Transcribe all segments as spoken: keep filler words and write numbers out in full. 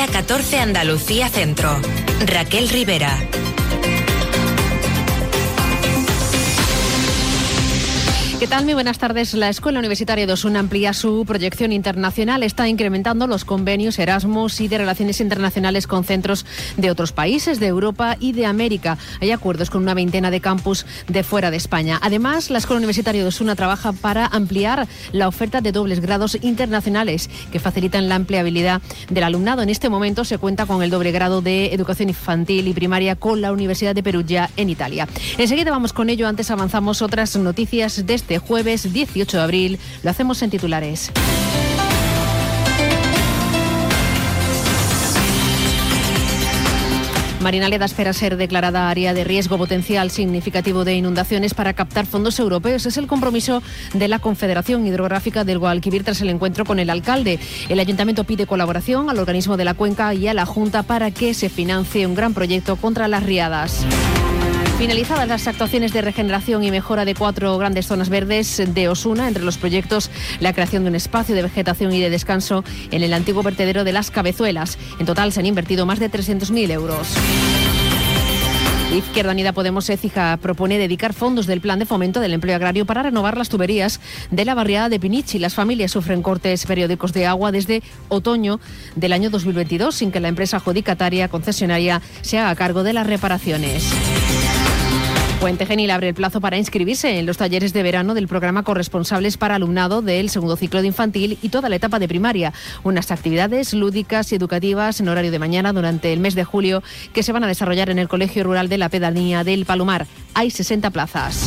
Carrera catorce Andalucía Centro. Raquel Rivera. ¿Qué tal? Muy buenas tardes. La Escuela Universitaria de Osuna amplía su proyección internacional. Está incrementando los convenios Erasmus y de relaciones internacionales con centros de otros países, de Europa y de América. Hay acuerdos con una veintena de campus de fuera de España. Además, la Escuela Universitaria de Osuna trabaja para ampliar la oferta de dobles grados internacionales que facilitan la empleabilidad del alumnado. En este momento se cuenta con el doble grado de Educación Infantil y Primaria con la Universidad de Perugia en Italia. Enseguida vamos con ello. Antes avanzamos otras noticias de este jueves dieciocho de abril. Lo hacemos en titulares. Marinaleda espera ser declarada área de riesgo potencial significativo de inundaciones para captar fondos europeos. Es el compromiso de la Confederación Hidrográfica del Guadalquivir tras el encuentro con el alcalde. El ayuntamiento pide colaboración al organismo de la cuenca y a la Junta para que se financie un gran proyecto contra las riadas. Finalizadas las actuaciones de regeneración y mejora de cuatro grandes zonas verdes de Osuna, entre los proyectos la creación de un espacio de vegetación y de descanso en el antiguo vertedero de Las Cabezuelas. En total se han invertido más de trescientos mil euros. Izquierda Unida Podemos Écija propone dedicar fondos del Plan de Fomento del Empleo Agrario para renovar las tuberías de la barriada de Pinichi. Las familias sufren cortes periódicos de agua desde otoño del año dos mil veintidós, sin que la empresa adjudicataria concesionaria se haga cargo de las reparaciones. Puente Genil abre el plazo para inscribirse en los talleres de verano del programa Corresponsables para alumnado del segundo ciclo de infantil y toda la etapa de primaria. Unas actividades lúdicas y educativas en horario de mañana durante el mes de julio que se van a desarrollar en el Colegio Rural de la Pedanía del Palomar. Hay sesenta plazas.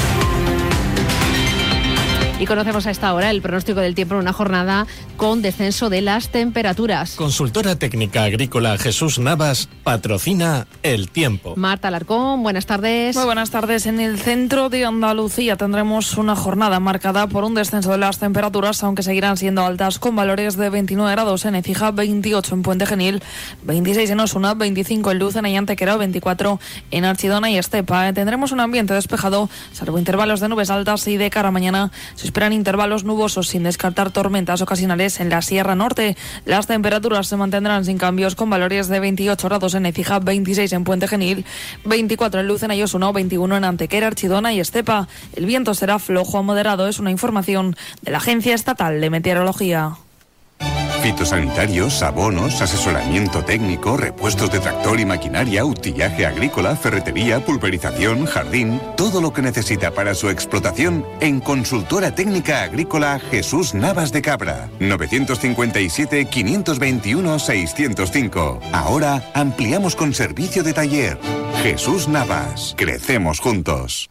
Y conocemos a esta hora el pronóstico del tiempo en una jornada con descenso de las temperaturas. Consultora técnica agrícola Jesús Navas patrocina el tiempo. Marta Alarcón, buenas tardes. Muy buenas tardes. En el centro de Andalucía tendremos una jornada marcada por un descenso de las temperaturas, aunque seguirán siendo altas, con valores de veintinueve grados en Écija, veintiocho en Puente Genil, veintiséis en Osuna, veinticinco en Lucena y Antequera, veinticuatro en Archidona y Estepa. Tendremos un ambiente despejado, salvo intervalos de nubes altas, y de cara a mañana se esperan intervalos nubosos sin descartar tormentas ocasionales en la Sierra Norte. Las temperaturas se mantendrán sin cambios con valores de veintiocho grados en Écija, veintiséis en Puente Genil, veinticuatro en Lucena y Osuna, veintiuno en Antequera, Archidona y Estepa. El viento será flojo a moderado, es una información de la Agencia Estatal de Meteorología. Fitosanitarios, abonos, asesoramiento técnico, repuestos de tractor y maquinaria, utillaje agrícola, ferretería, pulverización, jardín, todo lo que necesita para su explotación en Consultora Técnica Agrícola Jesús Navas de Cabra. novecientos cincuenta y siete, quinientos veintiuno, seiscientos cinco. Ahora ampliamos con servicio de taller. Jesús Navas. Crecemos juntos.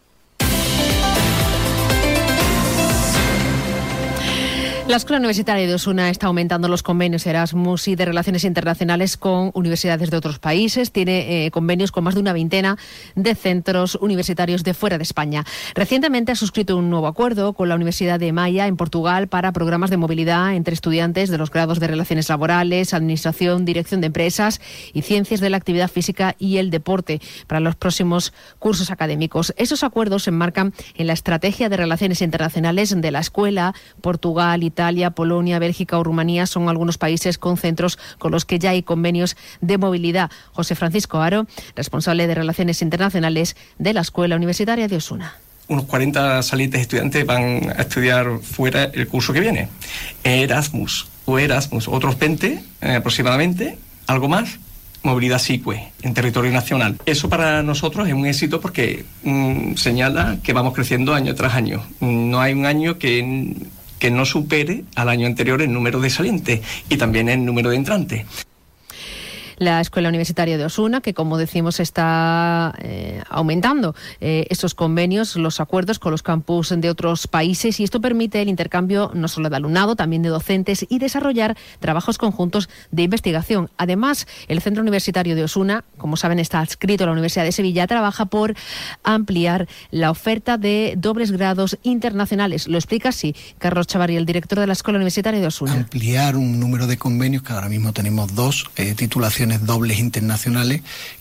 La Escuela Universitaria de Osuna está aumentando los convenios Erasmus y de relaciones internacionales con universidades de otros países. Tiene eh, convenios con más de una veintena de centros universitarios de fuera de España. Recientemente ha suscrito un nuevo acuerdo con la Universidad de Maia en Portugal para programas de movilidad entre estudiantes de los grados de Relaciones Laborales, Administración, Dirección de Empresas y Ciencias de la Actividad Física y el Deporte para los próximos cursos académicos. Esos acuerdos se enmarcan en la estrategia de relaciones internacionales de la escuela. Portugal, Italia, Italia, Polonia, Bélgica o Rumanía son algunos países con centros con los que ya hay convenios de movilidad. José Francisco Aro, responsable de Relaciones Internacionales de la Escuela Universitaria de Osuna. Unos cuarenta salientes estudiantes van a estudiar fuera el curso que viene. Erasmus o Erasmus, otros veinte eh, aproximadamente, algo más. Movilidad S I C U E en territorio nacional. Eso para nosotros es un éxito porque mmm, señala que vamos creciendo año tras año. No hay un año que... que no supere al año anterior el número de salientes y también el número de entrantes. La Escuela Universitaria de Osuna, que como decimos está eh, aumentando eh, estos convenios, los acuerdos con los campus de otros países, y esto permite el intercambio no solo de alumnado, también de docentes y desarrollar trabajos conjuntos de investigación. Además, el Centro Universitario de Osuna, como saben, está adscrito a la Universidad de Sevilla, trabaja por ampliar la oferta de dobles grados internacionales. Lo explica así Carlos Chavarri, el director de la Escuela Universitaria de Osuna. Ampliar un número de convenios, que ahora mismo tenemos dos eh, titulaciones dobles internacionales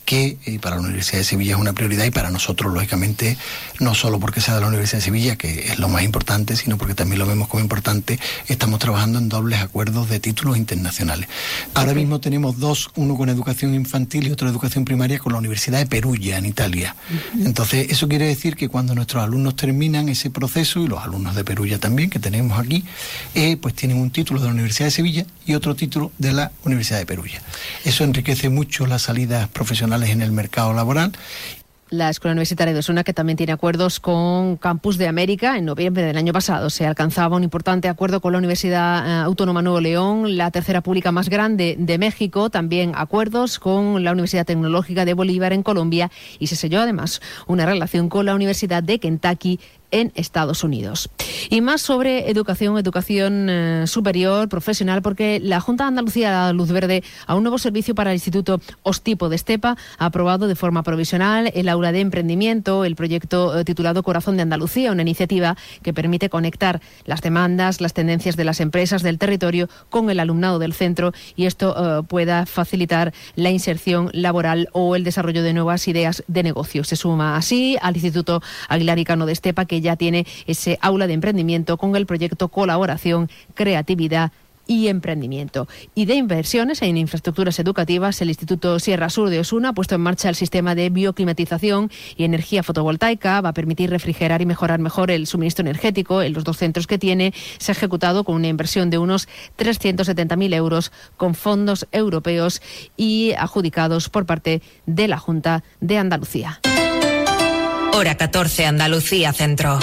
que eh, para la Universidad de Sevilla es una prioridad, y para nosotros, lógicamente, no solo porque sea de la Universidad de Sevilla, que es lo más importante, sino porque también lo vemos como importante. Estamos trabajando en dobles acuerdos de títulos internacionales. Ahora okay. mismo tenemos dos, uno con educación infantil y otro educación primaria con la Universidad de Perugia, en Italia. Uh-huh. Entonces, eso quiere decir que cuando nuestros alumnos terminan ese proceso, y los alumnos de Perugia también, que tenemos aquí, eh, pues tienen un título de la Universidad de Sevilla y otro título de la Universidad de Perugia. Eso enriquece mucho las salidas profesionales en el mercado laboral. La Escuela Universitaria de Osuna, que también tiene acuerdos con Campus de América. En noviembre del año pasado se alcanzaba un importante acuerdo con la Universidad Autónoma Nuevo León, la tercera pública más grande de México. También acuerdos con la Universidad Tecnológica de Bolívar en Colombia, y se selló además una relación con la Universidad de Kentucky en Estados Unidos. Y más sobre educación, educación eh, superior, profesional, porque la Junta de Andalucía da luz verde a un nuevo servicio para el Instituto Ostipo de Estepa. Ha aprobado de forma provisional el aula de emprendimiento, el proyecto eh, titulado Corazón de Andalucía, una iniciativa que permite conectar las demandas, las tendencias de las empresas del territorio con el alumnado del centro, y esto eh, pueda facilitar la inserción laboral o el desarrollo de nuevas ideas de negocio. Se suma así al Instituto Aguilar y Cano de Estepa, que ya tiene ese aula de emprendimiento con el proyecto Colaboración, Creatividad y Emprendimiento. Y de inversiones en infraestructuras educativas, el Instituto Sierra Sur de Osuna ha puesto en marcha el sistema de bioclimatización y energía fotovoltaica. Va a permitir refrigerar y mejorar mejor el suministro energético en los dos centros que tiene. Se ha ejecutado con una inversión de unos trescientos setenta mil euros con fondos europeos y adjudicados por parte de la Junta de Andalucía. Hora catorce, Andalucía Centro.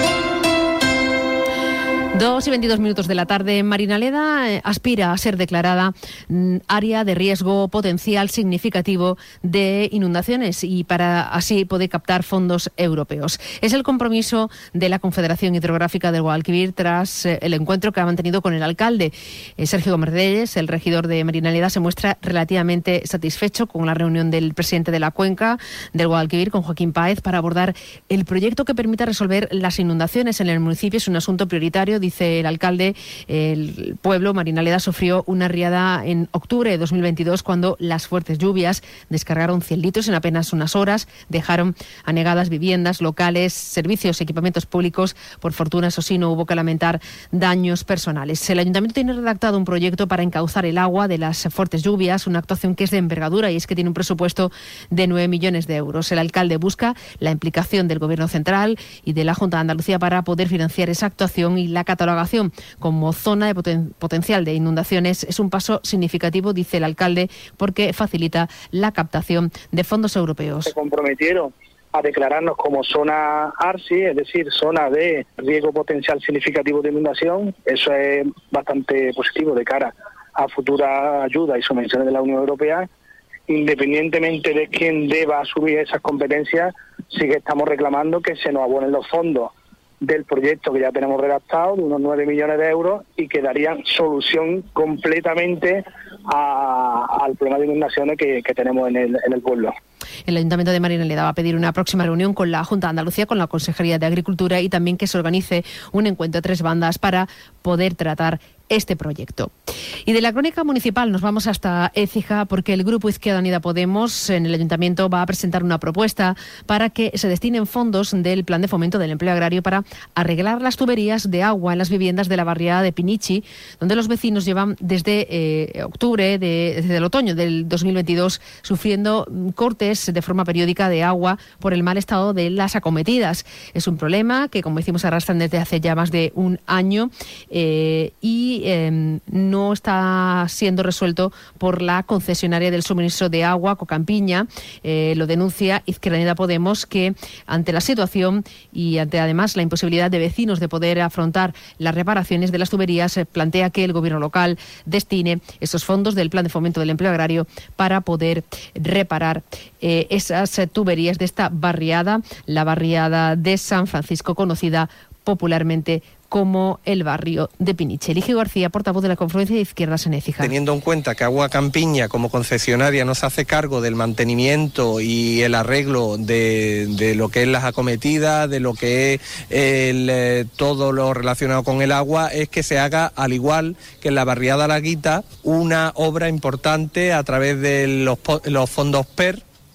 Dos y veintidós minutos de la tarde. Marinaleda eh, aspira a ser declarada mm, área de riesgo potencial significativo de inundaciones, y para así poder captar fondos europeos. Es el compromiso de la Confederación Hidrográfica del Guadalquivir tras eh, el encuentro que ha mantenido con el alcalde. Eh, Sergio Gómez Reyes, el regidor de Marinaleda, se muestra relativamente satisfecho con la reunión del presidente de la cuenca del Guadalquivir, con Joaquín Páez, para abordar el proyecto que permita resolver las inundaciones en el municipio. Es un asunto prioritario, dice el alcalde. El pueblo, Marinaleda, sufrió una riada en octubre de dos mil veintidós cuando las fuertes lluvias descargaron cien litros en apenas unas horas, dejaron anegadas viviendas, locales, servicios, equipamientos públicos. Por fortuna, eso sí, no hubo que lamentar daños personales. El ayuntamiento tiene redactado un proyecto para encauzar el agua de las fuertes lluvias, una actuación que es de envergadura, y es que tiene un presupuesto de nueve millones de euros. El alcalde busca la implicación del Gobierno central y de la Junta de Andalucía para poder financiar esa actuación, y la catalogación como zona de poten- potencial de inundaciones es un paso significativo, dice el alcalde, porque facilita la captación de fondos europeos. Se comprometieron a declararnos como zona A R S I, es decir, zona de riesgo potencial significativo de inundación. Eso es bastante positivo de cara a futura ayuda y subvenciones de la Unión Europea. Independientemente de quién deba asumir esas competencias, sí que estamos reclamando que se nos abonen los fondos del proyecto que ya tenemos redactado, de unos nueve millones de euros, y que darían solución completamente a, al problema de inundaciones que, que tenemos en el, en el pueblo. El Ayuntamiento de Marinaleda va a pedir una próxima reunión con la Junta de Andalucía, con la Consejería de Agricultura, y también que se organice un encuentro de tres bandas para poder tratar este proyecto. Y de la crónica municipal nos vamos hasta Écija, porque el Grupo Izquierda Unida Podemos en el Ayuntamiento va a presentar una propuesta para que se destinen fondos del Plan de Fomento del Empleo Agrario para arreglar las tuberías de agua en las viviendas de la barriada de Pinichi, donde los vecinos llevan desde eh, octubre, de, desde el otoño del dos mil veintidós, sufriendo cortes de forma periódica de agua por el mal estado de las acometidas. Es un problema que, como decimos, arrastran desde hace ya más de un año eh, y Eh, no está siendo resuelto por la concesionaria del suministro de agua, Cocampiña. Eh, lo denuncia Izquierda Unida Podemos, que ante la situación y ante además la imposibilidad de vecinos de poder afrontar las reparaciones de las tuberías, eh, plantea que el gobierno local destine esos fondos del Plan de Fomento del Empleo Agrario para poder reparar eh, esas eh, tuberías de esta barriada, la barriada de San Francisco, conocida popularmente como el barrio de Piniche. Eligio García, portavoz de la Confluencia de Izquierdas en Écija. Teniendo en cuenta que Agua Campiña, como concesionaria, no se hace cargo del mantenimiento y el arreglo de, de lo que es las acometidas, de lo que es el, eh, todo lo relacionado con el agua, es que se haga, al igual que en la barriada La Guita, una obra importante a través de los, los fondos P E R,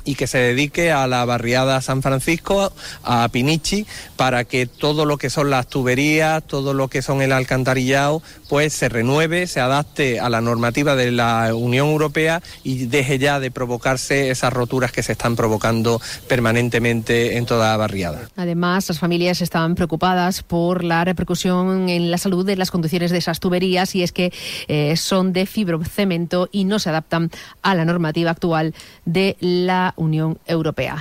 y que se dedique a la barriada San Francisco, a Pinichi, para que todo lo que son las tuberías, todo lo que son el alcantarillado, pues se renueve, se adapte a la normativa de la Unión Europea y deje ya de provocarse esas roturas que se están provocando permanentemente en toda la barriada. Además, las familias estaban preocupadas por la repercusión en la salud de las conducciones de esas tuberías, y es que eh, son de fibrocemento y no se adaptan a la normativa actual de la Unión Europea.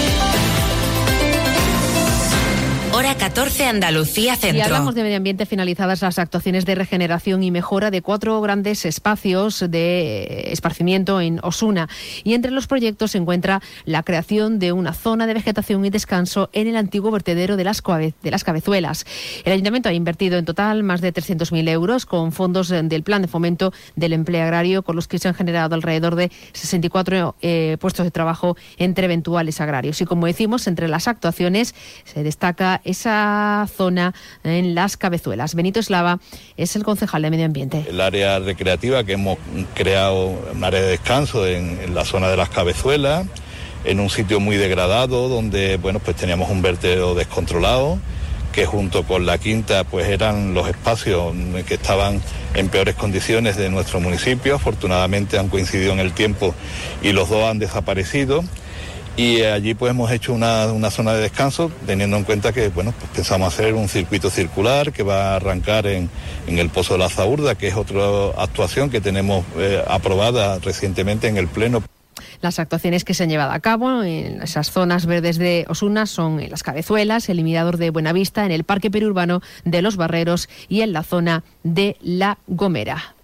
Hora catorce, Andalucía Centro. Y hablamos de medio ambiente, finalizadas las actuaciones de regeneración y mejora de cuatro grandes espacios de esparcimiento en Osuna. Y entre los proyectos se encuentra la creación de una zona de vegetación y descanso en el antiguo vertedero de las, Cabe- de las Cabezuelas. El Ayuntamiento ha invertido en total más de trescientos mil euros con fondos del Plan de Fomento del Empleo Agrario, con los que se han generado alrededor de sesenta y cuatro eh, puestos de trabajo entre eventuales agrarios. Y como decimos, entre las actuaciones se destaca esa zona en las Cabezuelas. Benito Eslava es el concejal de Medio Ambiente. El área recreativa que hemos creado, un área de descanso en, en la zona de las Cabezuelas, en un sitio muy degradado donde, bueno, pues teníamos un vertedero descontrolado, que junto con la quinta pues eran los espacios que estaban en peores condiciones de nuestro municipio. Afortunadamente han coincidido en el tiempo y los dos han desaparecido. Y allí pues hemos hecho una, una zona de descanso, teniendo en cuenta que, bueno, pues pensamos hacer un circuito circular que va a arrancar en, en el Pozo de la Zaurda, que es otra actuación que tenemos eh, aprobada recientemente en el Pleno. Las actuaciones que se han llevado a cabo en esas zonas verdes de Osuna son en las Cabezuelas, el Mirador de Buenavista, en el Parque Periurbano de Los Barreros y en la zona de La Gomera.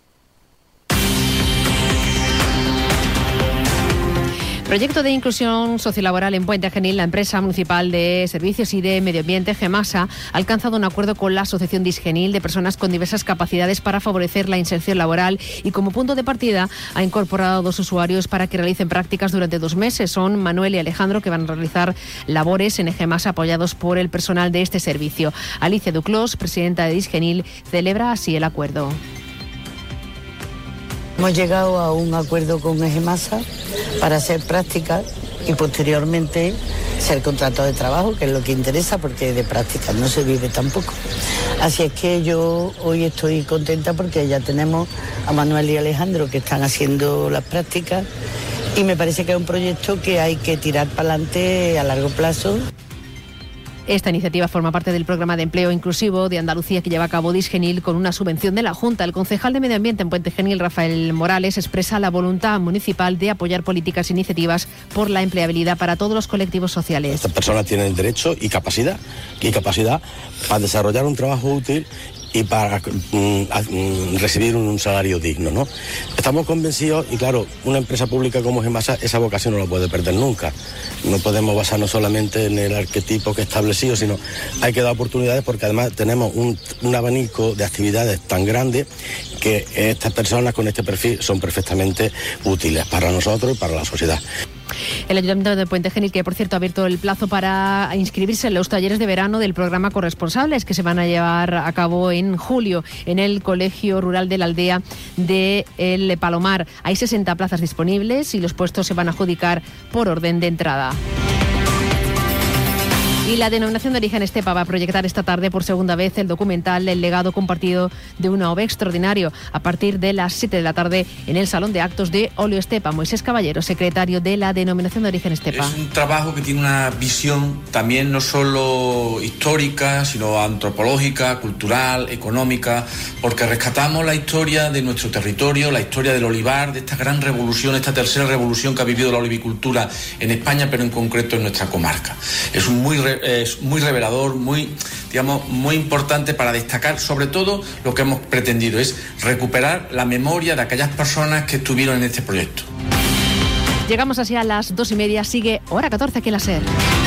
Proyecto de inclusión sociolaboral en Puente Genil. La empresa municipal de servicios y de medio ambiente, Gemasa, ha alcanzado un acuerdo con la Asociación Disgenil de personas con diversas capacidades para favorecer la inserción laboral, y como punto de partida ha incorporado a dos usuarios para que realicen prácticas durante dos meses. Son Manuel y Alejandro, que van a realizar labores en Gemasa apoyados por el personal de este servicio. Alicia Duclos, presidenta de Disgenil, celebra así el acuerdo. Hemos llegado a un acuerdo con Gemasa para hacer prácticas y posteriormente ser contratado de trabajo, que es lo que interesa, porque de prácticas no se vive tampoco. Así es que yo hoy estoy contenta porque ya tenemos a Manuel y Alejandro que están haciendo las prácticas, y me parece que es un proyecto que hay que tirar para adelante a largo plazo. Esta iniciativa forma parte del programa de empleo inclusivo de Andalucía que lleva a cabo Disgenil con una subvención de la Junta. El concejal de Medio Ambiente en Puente Genil, Rafael Morales, expresa la voluntad municipal de apoyar políticas e iniciativas por la empleabilidad para todos los colectivos sociales. Estas personas tienen derecho y capacidad, y capacidad para desarrollar un trabajo útil y para mm, recibir un salario digno, ¿no? Estamos convencidos, y claro, una empresa pública como Gemasa esa vocación no la puede perder nunca. No podemos basarnos solamente en el arquetipo que he establecido, sino hay que dar oportunidades, porque además tenemos un, un abanico de actividades tan grande que estas personas con este perfil son perfectamente útiles para nosotros y para la sociedad. El Ayuntamiento de Puente Genil, que por cierto ha abierto el plazo para inscribirse en los talleres de verano del programa Corresponsables, que se van a llevar a cabo en julio en el Colegio Rural de la Aldea de El Palomar. Hay sesenta plazas disponibles y los puestos se van a adjudicar por orden de entrada. Y la Denominación de Origen Estepa va a proyectar esta tarde por segunda vez el documental El legado compartido de una ove extraordinario, a partir de las siete de la tarde en el Salón de Actos de Olio Estepa. Moisés Caballero, secretario de la Denominación de Origen Estepa. Es un trabajo que tiene una visión también no solo histórica, sino antropológica, cultural, económica, porque rescatamos la historia de nuestro territorio, la historia del olivar, de esta gran revolución, esta tercera revolución que ha vivido la olivicultura en España, pero en concreto en nuestra comarca. Es un muy es muy revelador, muy, digamos, muy importante para destacar sobre todo lo que hemos pretendido, es recuperar la memoria de aquellas personas que estuvieron en este proyecto. Llegamos así a las dos y media, sigue Hora catorce aquí en la SER.